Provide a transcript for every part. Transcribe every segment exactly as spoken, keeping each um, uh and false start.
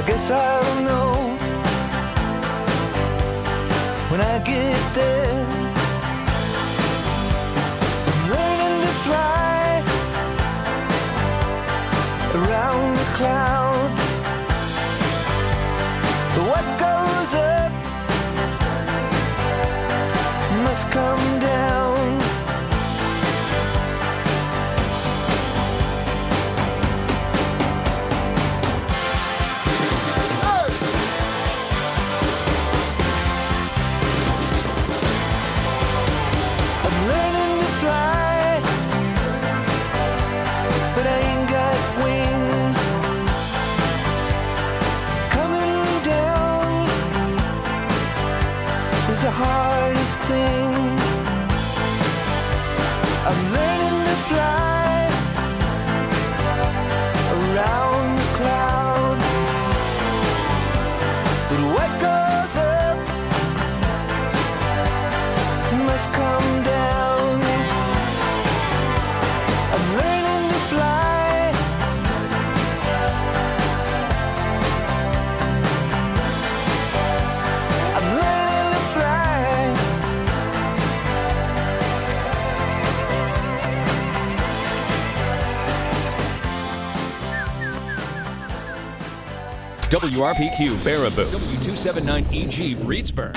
guess I'll know when I get there. I'm learning to fly around the clouds. But what goes up must come down. The hardest thing. I'm learning to fly around the clouds. But what goes up must come down. I'm learning to fly. I'm learning to fly. W R P Q Baraboo, W two seventy-nine E G Reedsburg.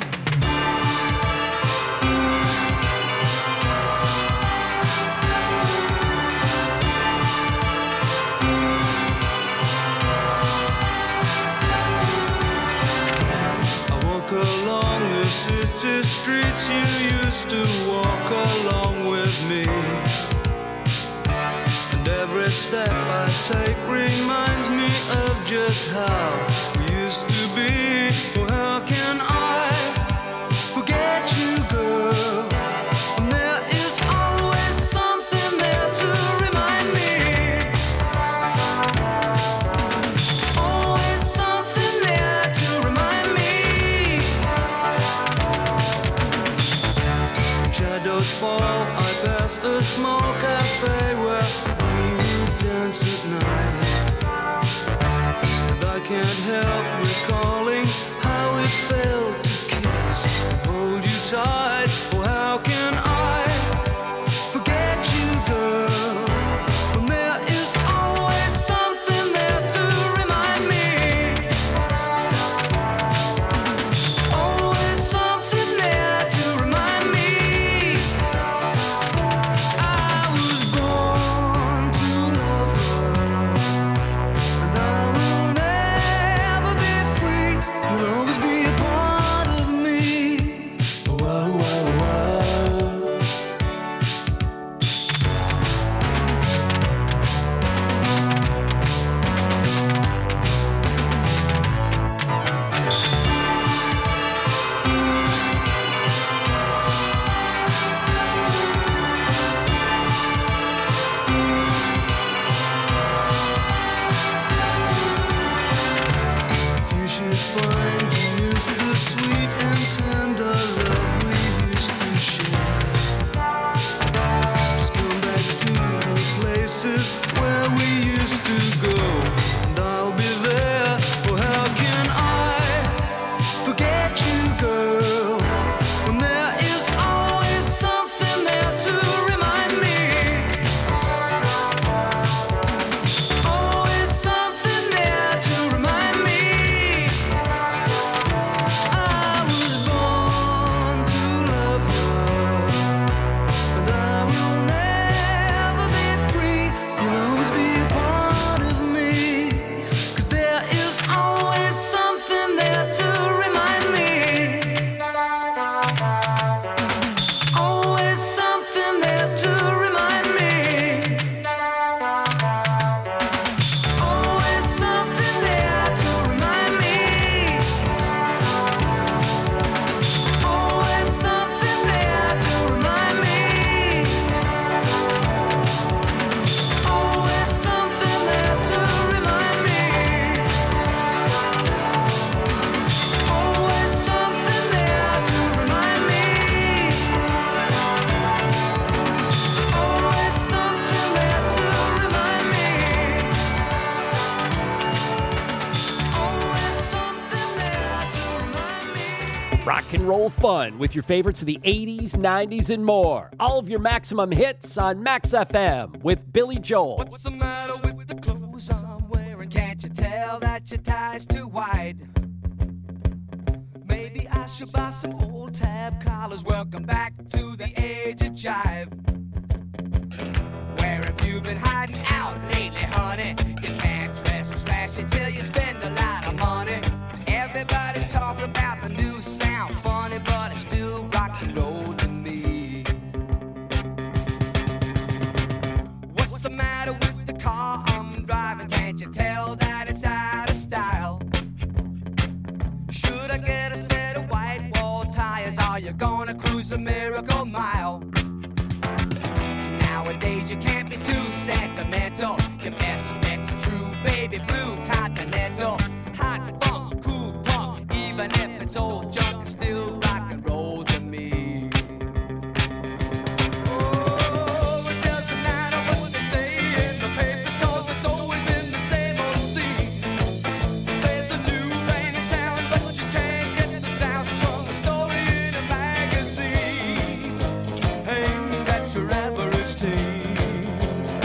I walk along the city streets you used to walk along with me. And every step I take reminds me of just how we used to be. Oh, how can I forget you, girl? And there is always something there to remind me. Always something there to remind me. Shadows fall, I pass a small cafe where dance at night. And I can't help recalling how it felt to kiss and hold you tight. Oh, how can I forget you, girl? When there is always something there to remind me. Always something there to remind me. I was born to love her, and I will never be free. You'll always be a part of me. Oh, I Rock and roll fun with your favorites of the eighties, nineties, and more. All of your maximum hits on Max F M with Billy Joel. What's the matter with the clothes I'm wearing? Can't you tell that your tie's too wide? Maybe I should buy some old tab collars. Welcome back to the age of jive. Where have you been hiding out lately, honey? You can't dress trashy till you spend a lot of money. Everybody's talking about the new sound, funny, but it's still rock and roll to me. What's the matter with the car I'm driving? Can't you tell that it's out of style? Should I get a set of white wall tires? Are you gonna cruise a miracle mile? Nowadays you can't be too sentimental. Your best bet's a true baby blue continental. Hot funk, cool punk, even if it's old junk, it's still rock and roll to me. Oh, it doesn't matter what they say in the papers, 'cause it's always been the same old scene. There's a new rain in town, but you can't get the sound from a story in a magazine. Ain't that your average teen?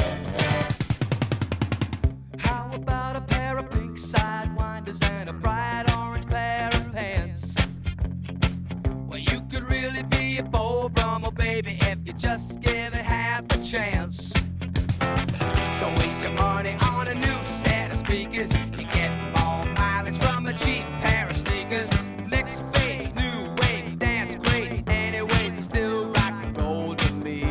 How about a pair of pink sidewinders and a bright orange pair of pants? Well, you could really be a Beau Brummel, baby, if you just give it half a chance. Don't waste your money on a new set of speakers. You get more mileage from a cheap pair of sneakers. Next phase, new wave, dance crazy. Anyways, it's still rock and roll to me.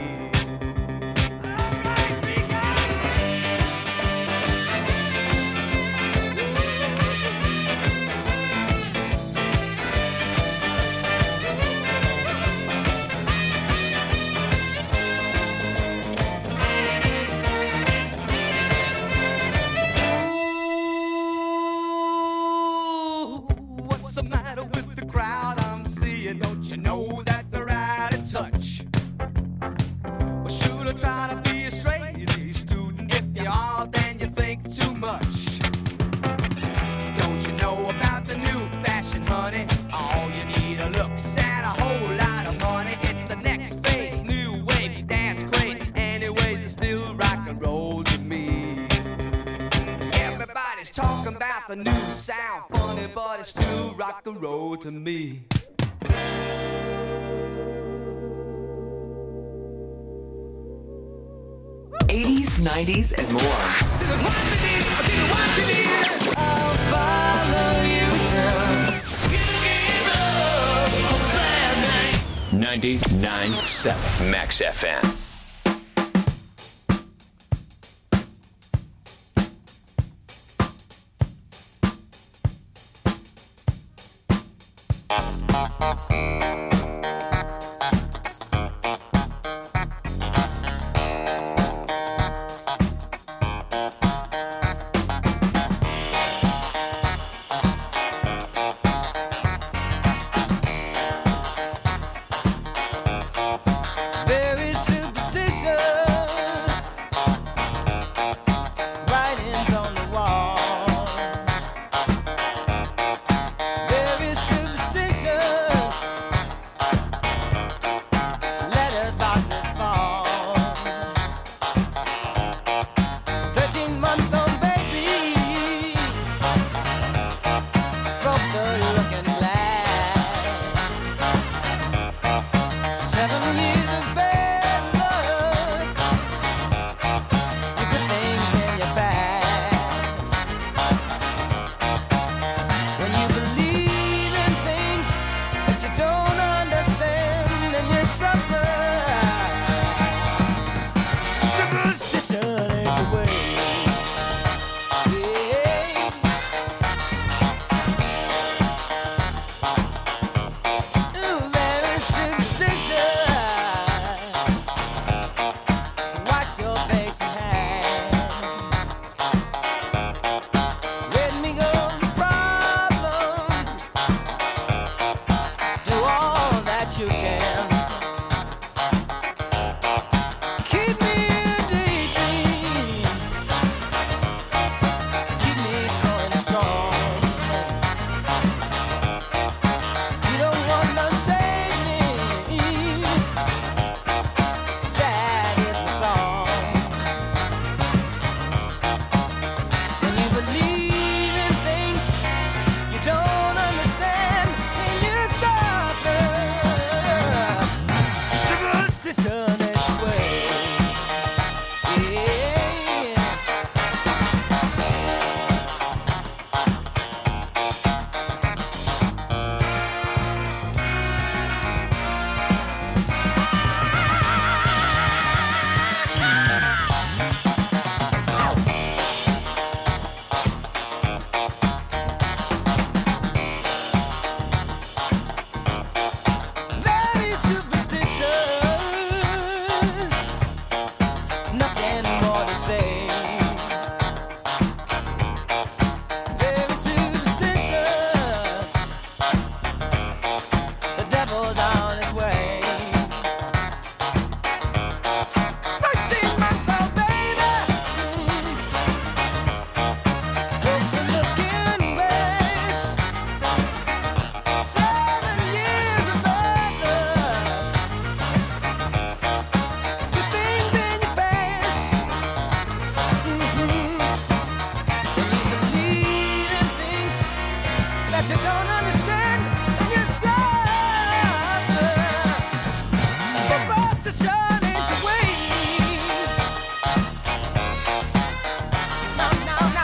Ooh, what's the matter with the crowd I'm seeing? Don't you know that they're out of touch? Well, should I try to be a straight A student? If you are, then you think too much. Don't you know about the new fashion, honey? All you need are looks and a whole lot of money. It's the next phase, new wave, dance craze. Anyways, it's still rock and roll to me. Everybody's talking about the new sound, funny, but it's still rock and roll to me. eighties, nineties, and more. I'll follow you till ninety-nine point seven Max F M. very superstitious. Writings on the wall. Very superstitious. you don't understand and you suffer. For us to shine ain't the way. No, no, no.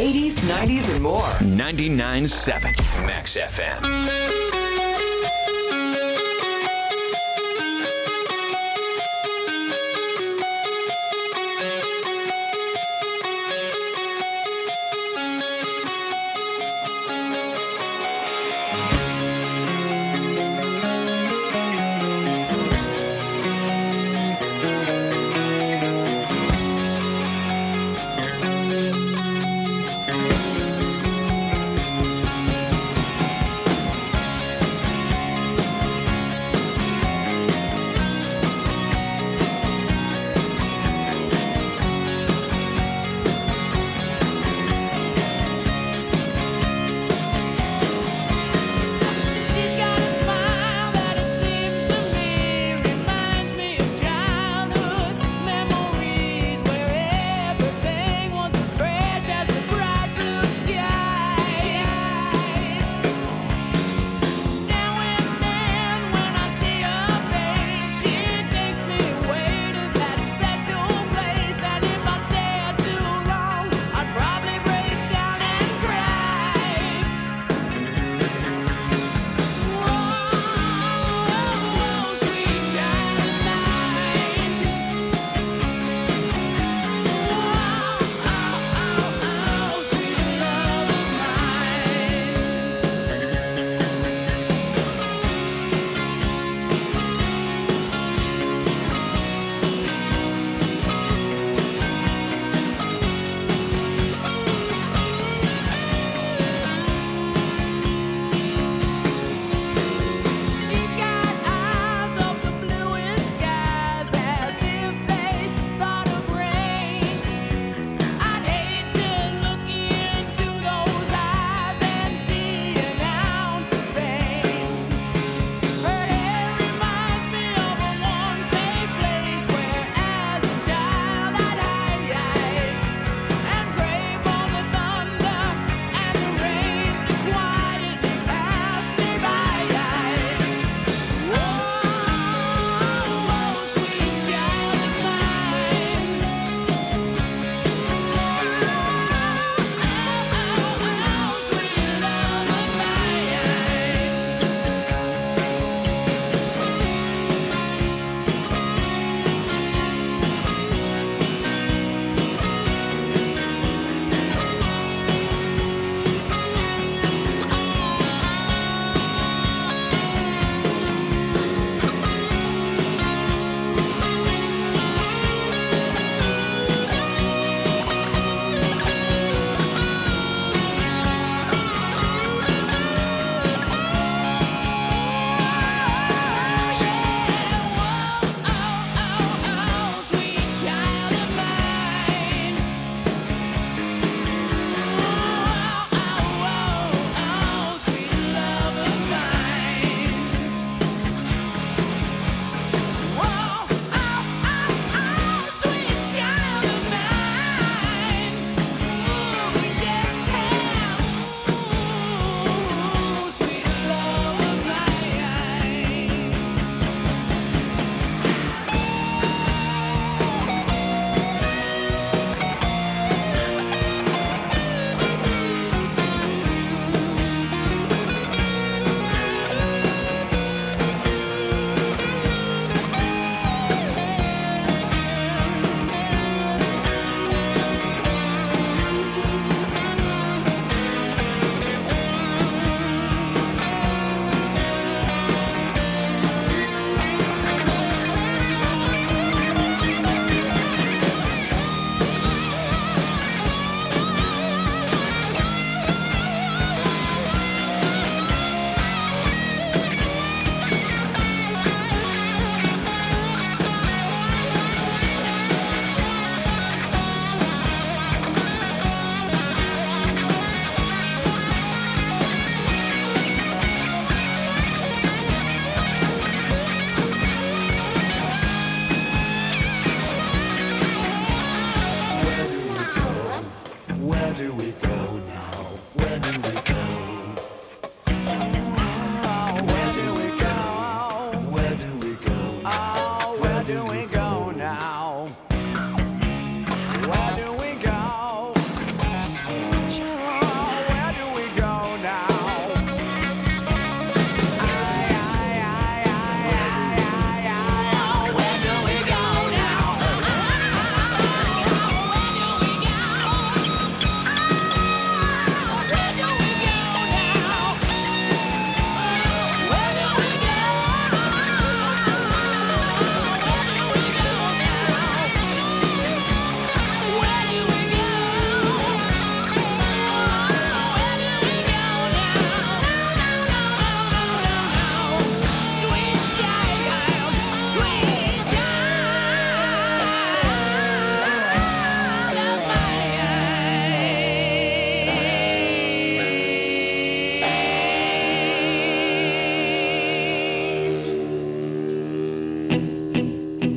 eighties, nineties, and more. ninety-nine point seven Max F M.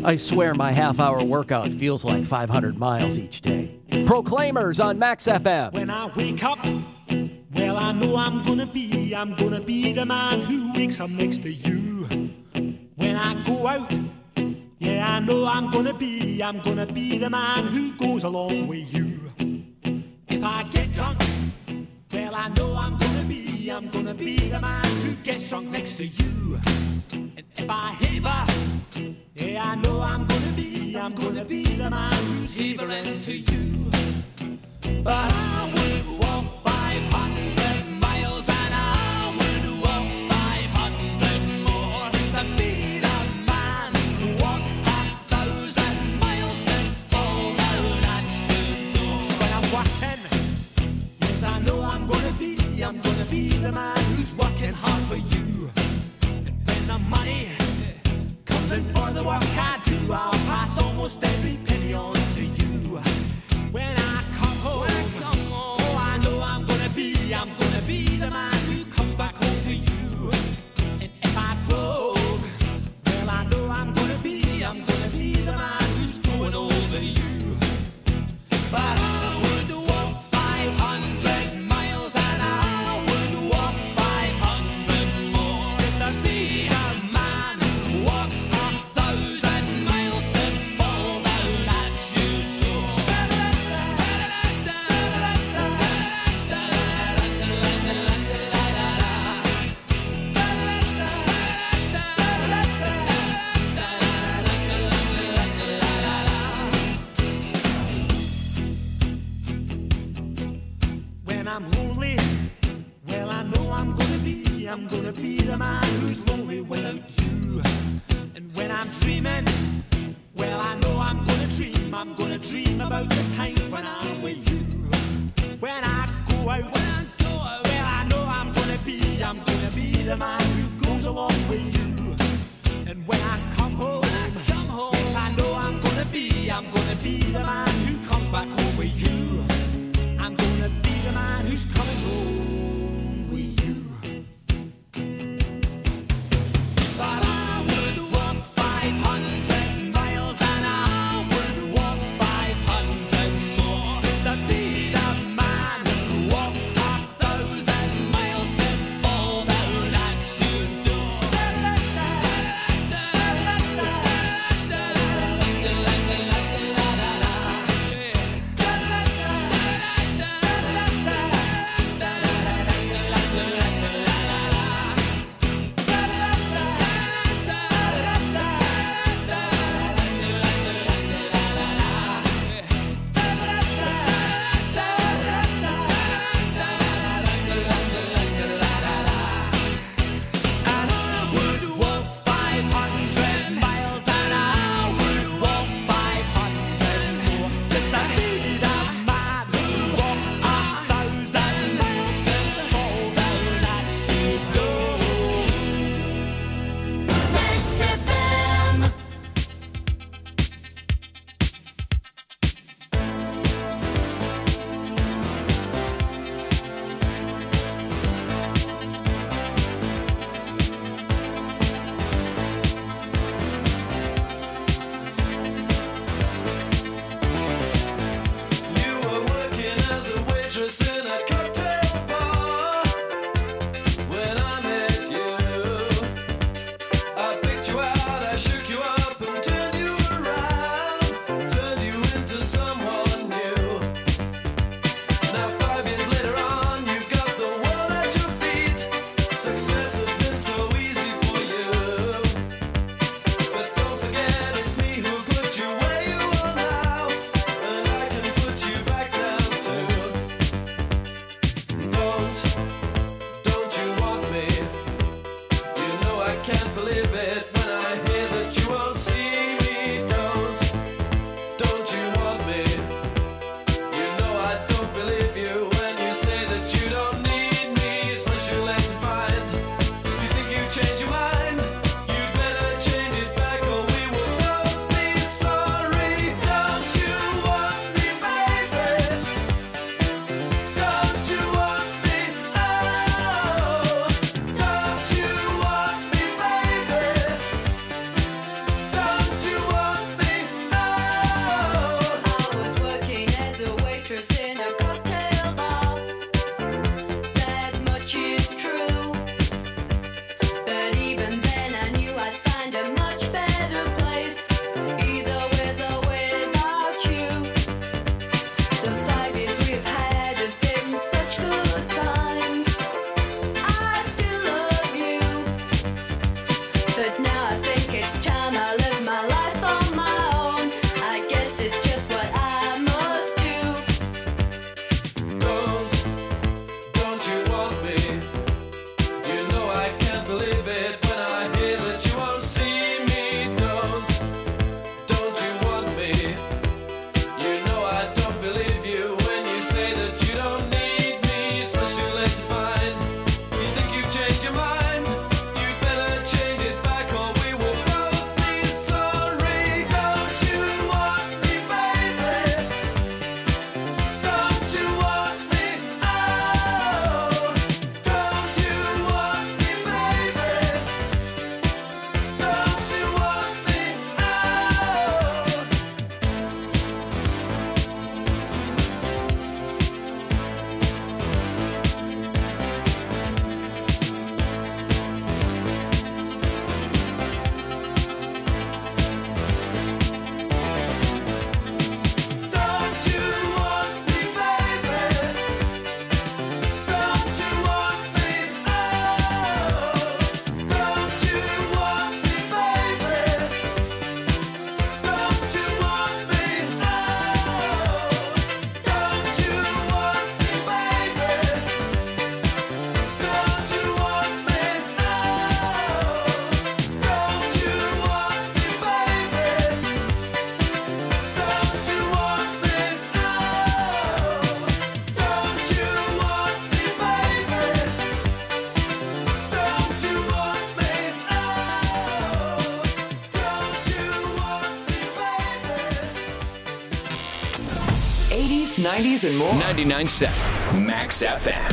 I swear my half-hour workout feels like five hundred miles each day. Proclaimers on Max F M. When I wake up, well, I know I'm gonna be, I'm gonna be the man who wakes up next to you. When I go out, yeah, I know I'm gonna be, I'm gonna be the man who goes along with you. If I get drunk, well, I know I'm gonna be, I'm gonna be the man who gets drunk next to you. And if I haver, yeah, I know I'm gonna be, I'm gonna be the man who's havering to you. But I would walk five hundred miles and I would walk five hundred more just to be the man who walked a thousand miles to fall down at your door. When I'm walking, yes, I know I'm gonna be, I'm gonna be the man who's working hard for you. And when the money comes in for the work I do, I'll pass almost every penny on to you. When I come home, when I come home, oh, I know I'm gonna be, I'm gonna be the man who comes back home to you. And if I broke, well, I know I'm gonna be, I'm gonna be the man who's going over you. But I would walk five hundred miles and I would walk five hundred more just to be the man who walks a thousand miles to fall down at your door. When I'm lonely, well, I know I'm gonna be, I'm gonna be the man who's lonely without you. And when I'm dreaming, well, I know I'm gonna dream, I'm gonna dream about the time when I'm with you. When I go out, when I go out, well, I know I'm gonna be, I'm gonna be the man who goes along with you. And when I come home, when I come home, yes, I know I'm gonna be, I'm gonna be the man who comes back home with you. I'm gonna be the man who's coming home with you. But I would walk five hundred miles and I would walk five hundred more just to be the man who walks a thousand miles to fall down at your door. eighties, nineties, and more. ninety-nine point seven Max F M.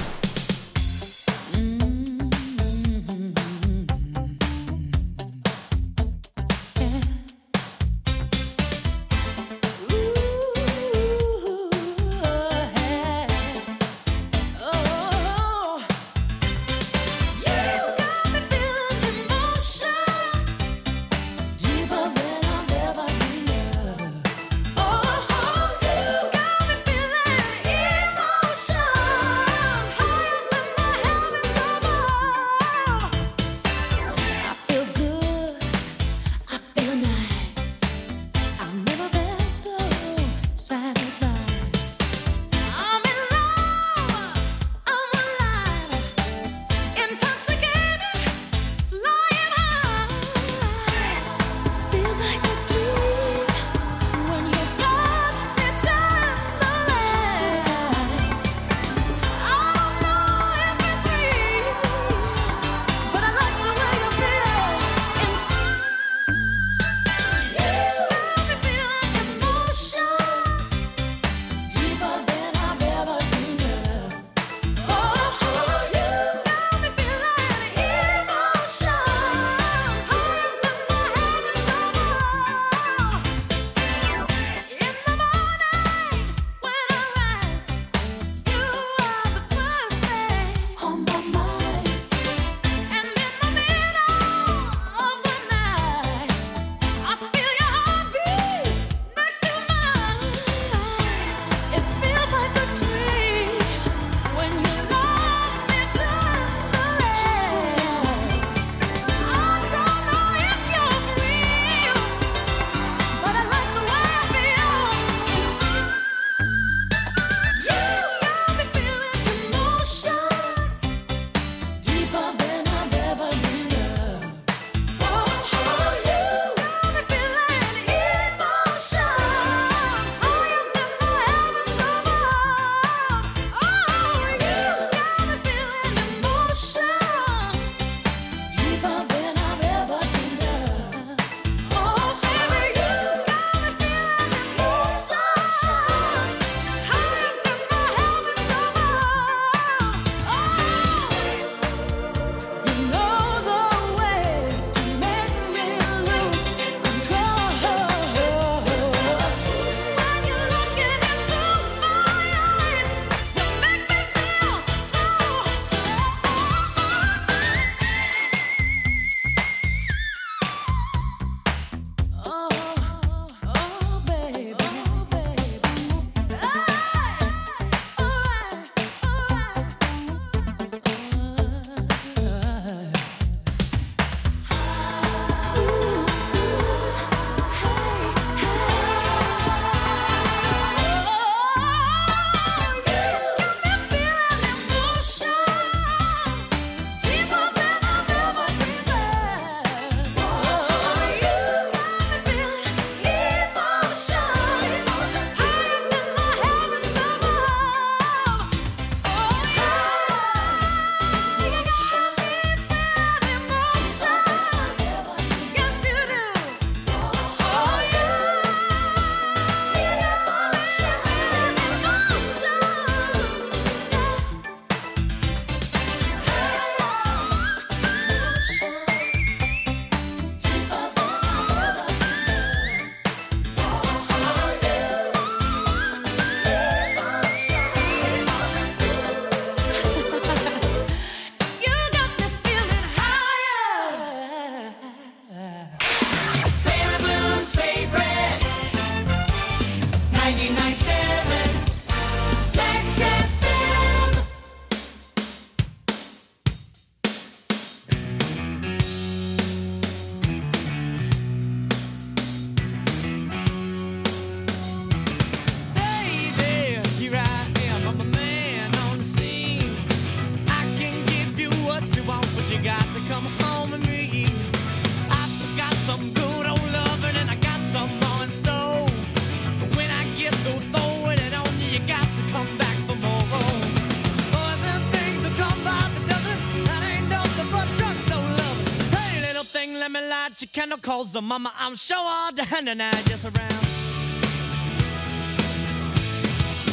light your candle, cause the mama, I'm sure all the hand and I just around.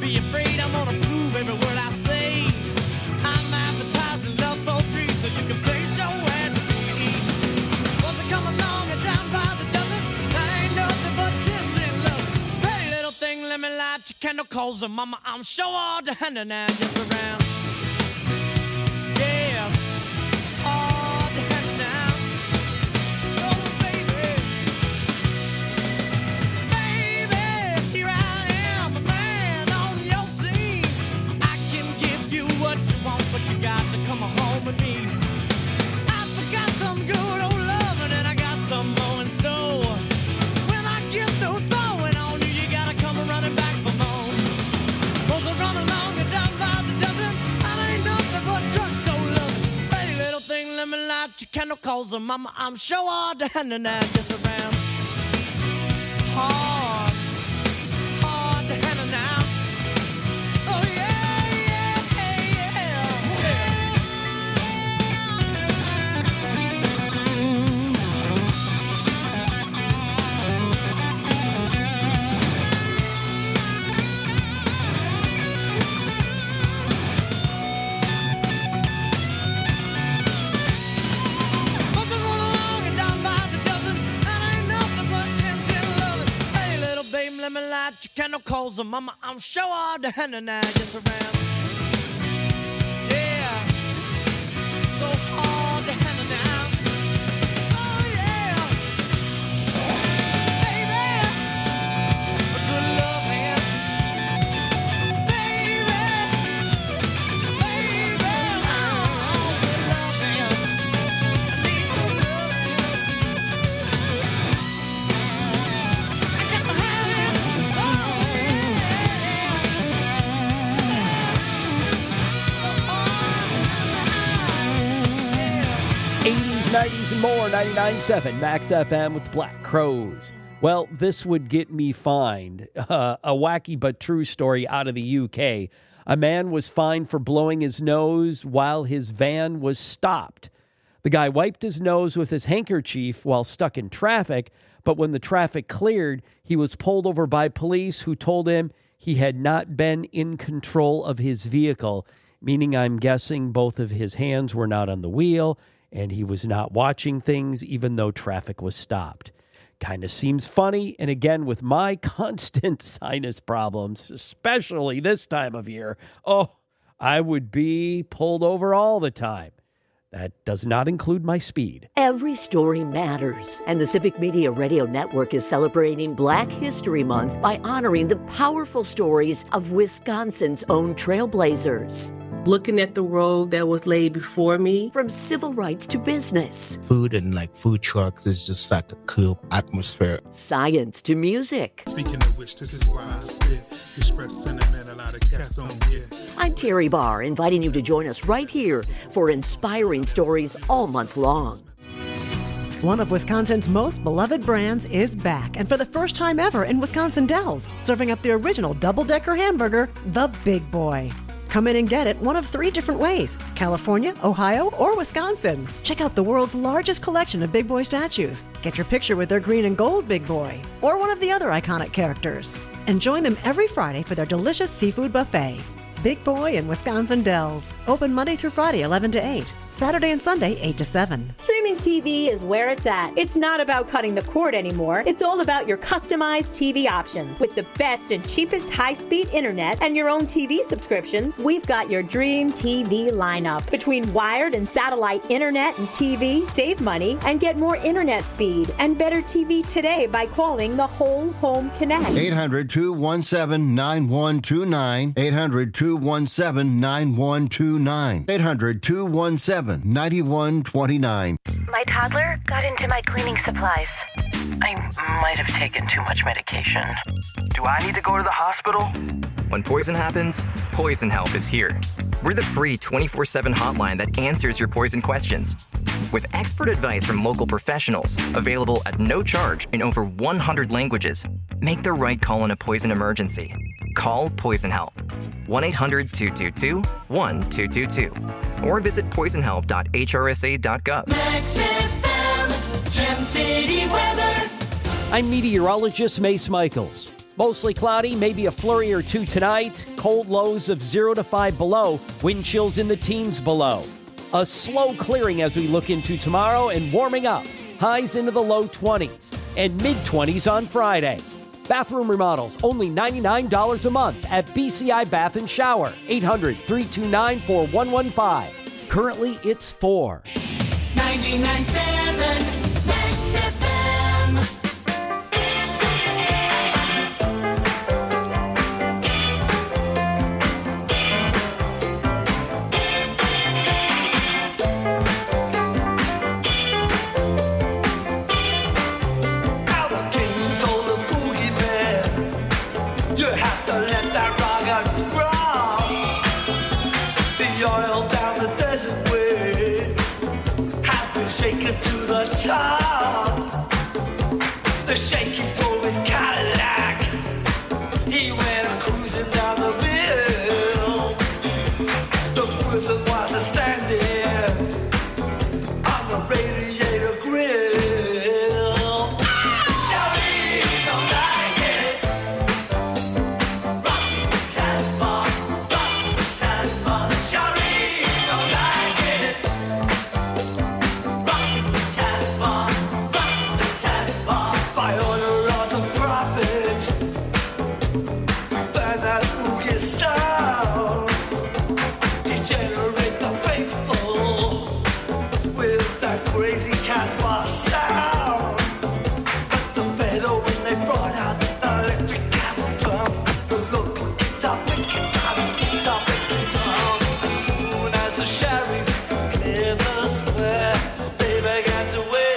be afraid. I'm gonna prove every word I say. I'm advertising love for free, so you can place your ad to me. Once I come along and down by the dozen, that ain't nothing but tender love. Pretty little thing, let me light your candle, cause uh, mama, I'm sure all the hand and now just around. Yeah, all the hand now. Oh, baby. Baby, here I am, a man on your scene. I can give you what you want, but you got to come home with me. I forgot some good old loving, and I got some more in store. When I get through throwing on you, you gotta come running back for more. Cause I run along and down by the dozen, that ain't nothing but drugstore love. Pretty little thing, let me light your candle, cause uh, mama, I'm sure all the hand and now just around. Hard, hard to handle now. Oh yeah, yeah, yeah, Once I run along and down by the dozen, that ain't nothing but ten cent loving. Hey, little babe, let me light your candle, cause uh, mama, I'm sure all the hand and now just around. Yeah, so hard to handle now. Oh yeah, baby, a good love hand. Baby, baby, oh, good love hand. I need good love hand. I got to have it. Oh eighties, nineties, and more. ninety-nine point seven Max F M with Black Crowes. Well, this would get me fined. Uh, a wacky but true story out of the U K. A man was fined for blowing his nose while his van was stopped. The guy wiped his nose with his handkerchief while stuck in traffic, but when the traffic cleared, he was pulled over by police who told him he had not been in control of his vehicle, meaning I'm guessing both of his hands were not on the wheel and he was not watching things even though traffic was stopped. Kind of seems funny, and again, with my constant sinus problems, especially this time of year, oh, I would be pulled over all the time. That does not include my speed. Every story matters, and the Civic Media Radio Network is celebrating Black History Month by honoring the powerful stories of Wisconsin's own trailblazers. Looking at the road that was laid before me. From civil rights to business. Food and like food trucks is just like a cool atmosphere. Science to music. Speaking of which, this is why I spit. Express sentiment a lot of cats don't get. I'm Terry Barr, inviting you to join us right here for inspiring stories all month long. One of Wisconsin's most beloved brands is back, and for the first time ever in Wisconsin Dells, serving up the original double-decker hamburger, the Big Boy. Come in and get it one of three different ways: California, Ohio, or Wisconsin. Check out the world's largest collection of Big Boy statues. Get your picture with their green and gold Big Boy, or one of the other iconic characters. And join them every Friday for their delicious seafood buffet. Big Boy in Wisconsin Dells. Open Monday through Friday, eleven to eight. Saturday and Sunday, eight to seven. Streaming T V is where it's at. It's not about cutting the cord anymore. It's all about your customized T V options. With the best and cheapest high-speed internet and your own T V subscriptions, we've got your dream T V lineup. Between wired and satellite internet and T V, save money and get more internet speed and better T V today by calling the Whole Home Connect. eight hundred, two one seven, nine one two nine. eight hundred, two one seven, nine one two nine. eight hundred, two one seven, nine one two nine. My toddler got into my cleaning supplies. I might have taken too much medication. Do I need to go to the hospital? When poison happens, Poison Help is here. We're the free twenty-four seven hotline that answers your poison questions. With expert advice from local professionals, available at no charge in over one hundred languages, make the right call in a poison emergency. Call Poison Help. one eight hundred, two two two, one two two two. Or visit poison help dot h r s a dot gov. Max F M, Gem City weather. I'm meteorologist Mace Michaels. Mostly cloudy, maybe a flurry or two tonight. Cold lows of zero to five below. Wind chills in the teens below. A slow clearing as we look into tomorrow and warming up. Highs into the low twenties and mid-twenties on Friday. Bathroom remodels, only ninety-nine dollars a month at B C I Bath and Shower. eight hundred, three two nine, four one one five. Currently, it's four. ninety-nine point seven Max F M. Top. The shaky drove his Cadillac. He went cruising down the hill. The wizard was a standing on the radiator grill. Shawty, don't like it. Rock the Casbah, rock the Casbah. Shawty, don't like it. By order of the prophet, burn that boogie sound, degenerate the faithful with that crazy Casbah sound. But the better when they brought out the electric cattle drum, the local guitar picking dollars, guitar picking drum. As soon as the sheriff cleared the square, they began to wait.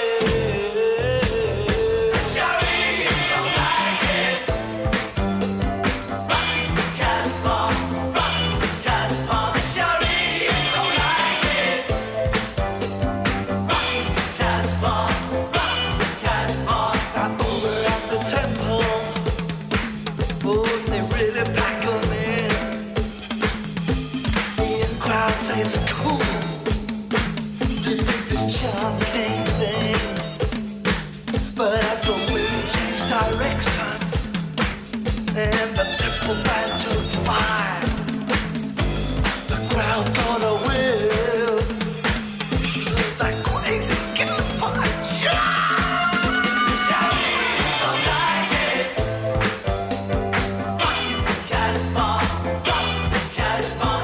It's cool to think this chanting thing, but as the wind changed direction and the triple band took fire, the crowd got a whiff that crazy Casbah jive. Don't like it. Rock the Casbah, rock the Casbah.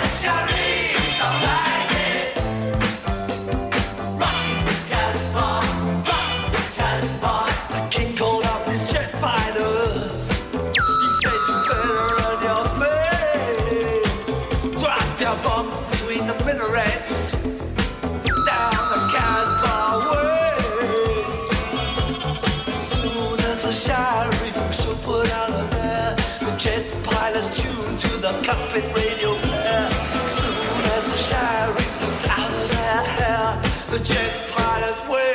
Minarets down the Casbah way. As soon as the sheriff should put out of there, the jet pilots tuned to the cockpit radio player. As soon as the sheriff out of their hair, the jet pilots way.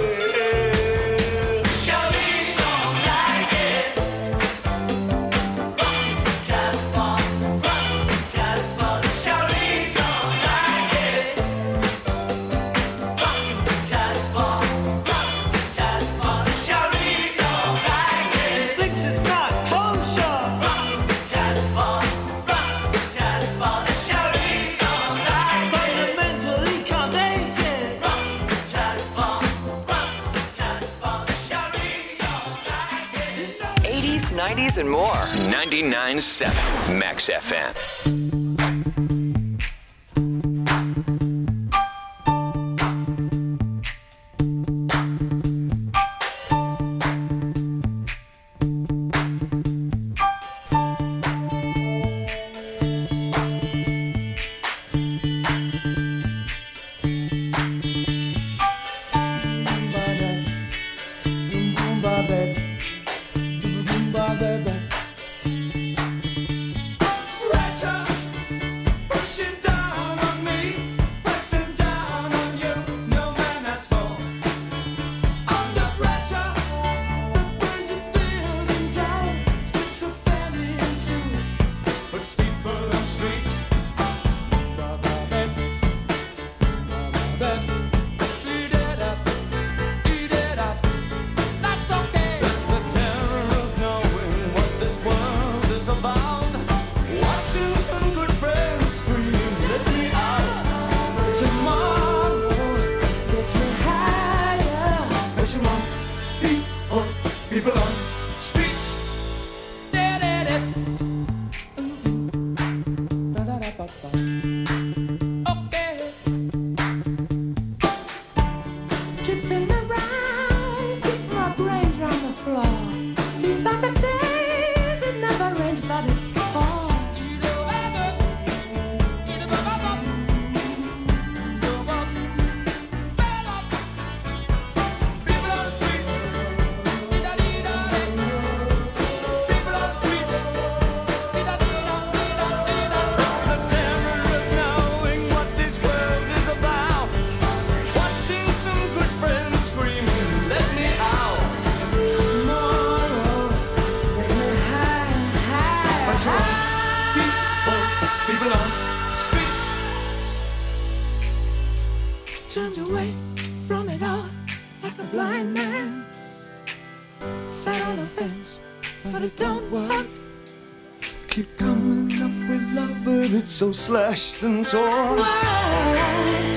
nineties and more. ninety-nine point seven Max F M. Russia! people, people on the streets. Turned away from it all like a blind man. Sat on the fence, but it don't work. Keep coming up with love, but it's so slashed and torn. Why?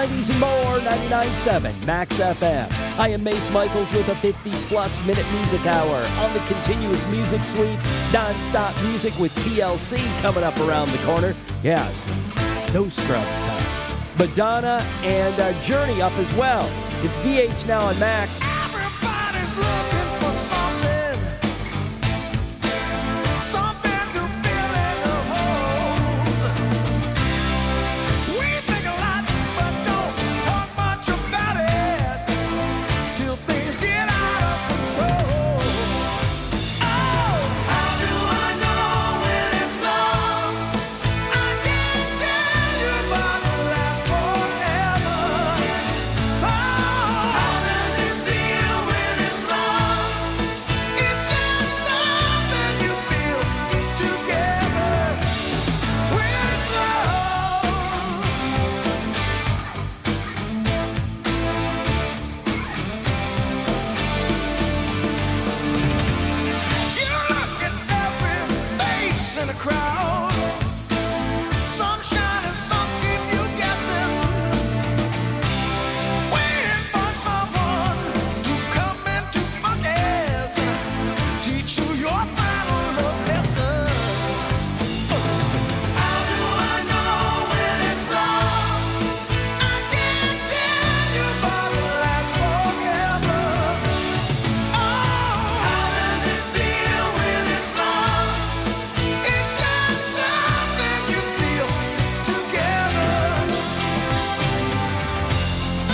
nineties and more, ninety-nine point seven Max F M. I am Mace Michaels with a fifty-plus minute music hour on the continuous music suite. Non-stop music with T L C coming up around the corner. Yes, no Scrubs time. Madonna and uh, Journey up as well. It's V H now on Max. Everybody's looking for something, something to fill in the holes. We think a lot, but don't talk much about it till things get out of control. Oh, how do I know when it's love? I can't tell you, but it lasts forever. Oh, how does it feel when it's love? It's just something you feel together when it's love. You look at every face in a crowd. Some shine and some keep you guessing. Waiting for someone to come into focus, teach you your final love lesson. How do I know when it's love? I can't tell you, but it lasts forever. Oh, how does it feel when it's love? It's just something you feel together. Oh,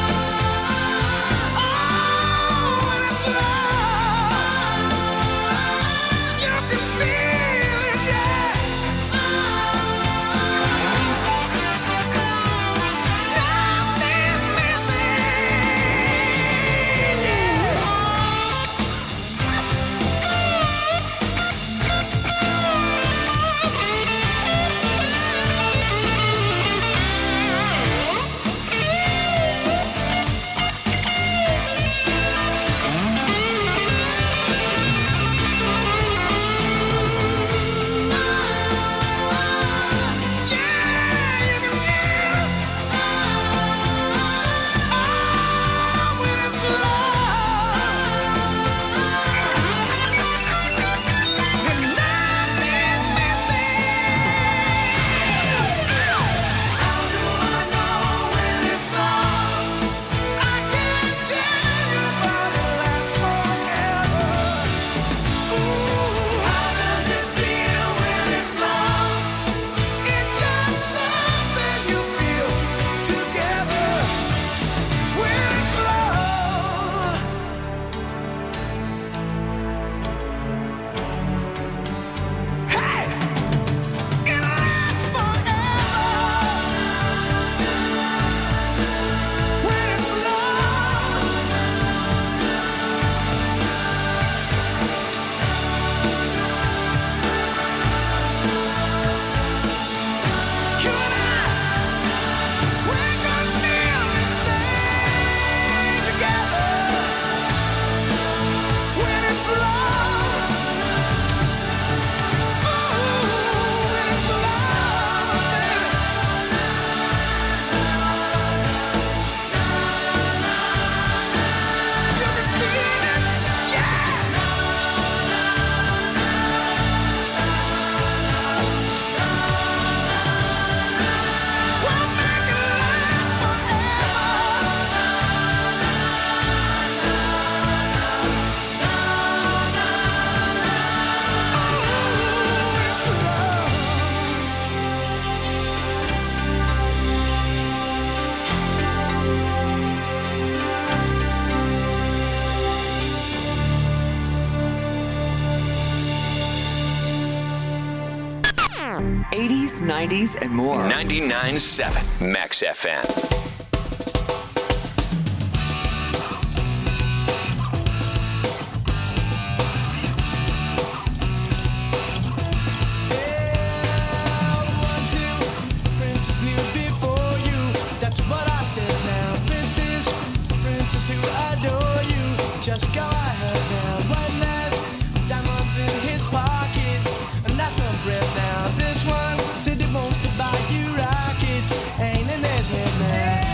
when it's love, you can feel it, yeah. Nothing's missing, yeah. eighties, nineties, and more. ninety-nine point seven Max F M. Princess knew before you. That's what I said now. Princess, princess who adore you. Just go ahead now. One last diamonds in his pockets. And that's some bread now. This one said he wants to buy you rockets. Ain't in his head now.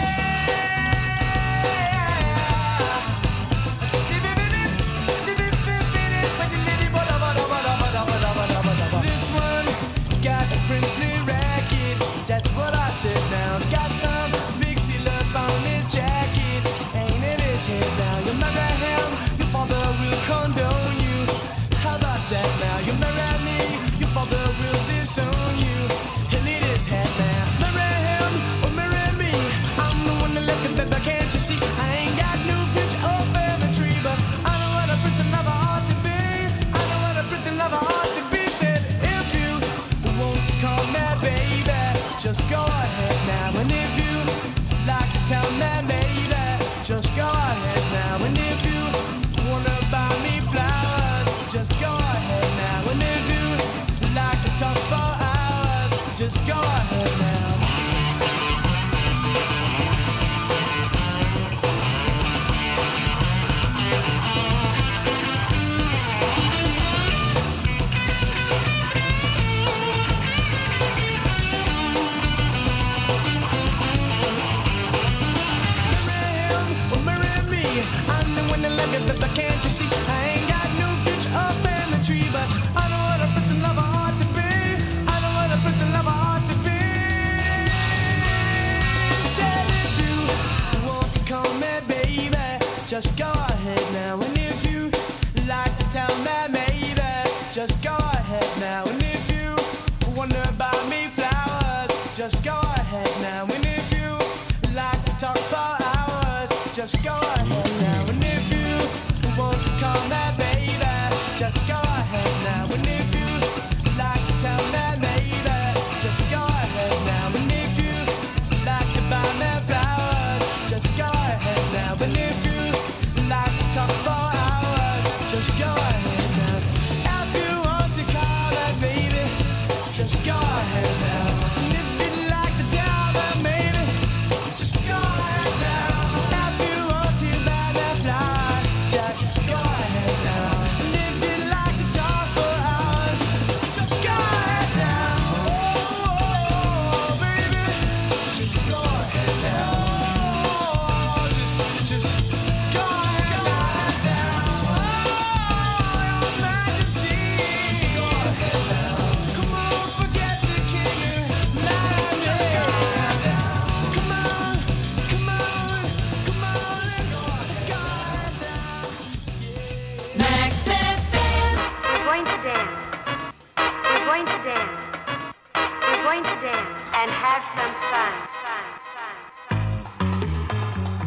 just go ahead now. And if you want to call me baby, just go ahead now. And if you like to tell me maybe, just go ahead now. And if you like to buy me flowers, just go ahead now. And if you like to talk for hours, just go ahead now. If you want to call me baby, just go ahead now. And if you like to tell me maybe, just go ahead now. If you want to buy me flowers, just go ahead now. And if you like to talk for hours, just go ahead now. Oh, baby, just go ahead now. Oh, just, just go ahead now. Oh, Your Majesty, just go ahead now. Come on, forget the king. Just go ahead now. Come on, come on, come on, let's go ahead now. Max F M. We're going to dance. We're going to dance. We're going to dance and have some fun. Fun, fun, fun.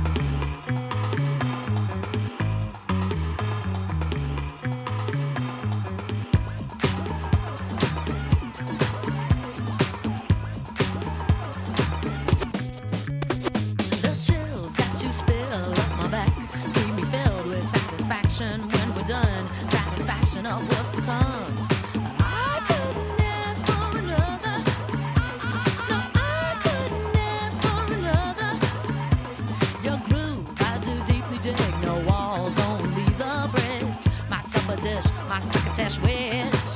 The chills that you spill up my back leave me filled with satisfaction when we're done. Satisfaction of what's to come. I couldn't ask for another. No, I couldn't ask for another. Your groove, I do deeply dig. No walls, only the bridge. My supper dish, my crocketesh wish.